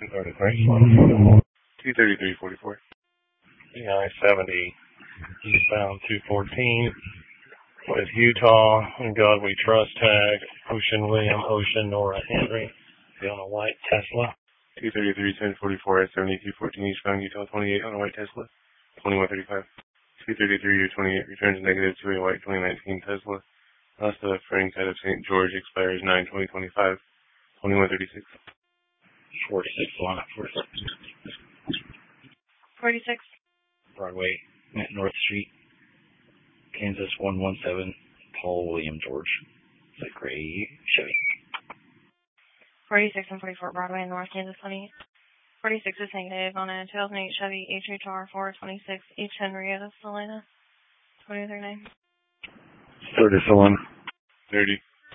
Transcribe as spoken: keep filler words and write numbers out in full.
two thirty-three forty-four. I seventy, eastbound two fourteen, with Utah, and God We Trust tag, Ocean William, Ocean Nora Henry, on a white Tesla. two thirty-three ten forty-four at seventy-two fourteen, eastbound Utah twenty-eight on a white Tesla, twenty-one thirty-five. two thirty-three or twenty-eight, returns negative to a white twenty nineteen Tesla. Last of Frank out of Saint George expires nine twenty twenty-five, twenty-one thirty-six. forty-six one, forty-six. forty-six. Broadway, North Street, Kansas one one seven, Paul William George. It's a gray Chevy. forty-six and forty-four Broadway, North Kansas twenty-eight. forty-six is negative on a two thousand eight Chevy H H R four twenty-six H Henrietta Selena. twenty thirty-nine. thirty-one. thirty.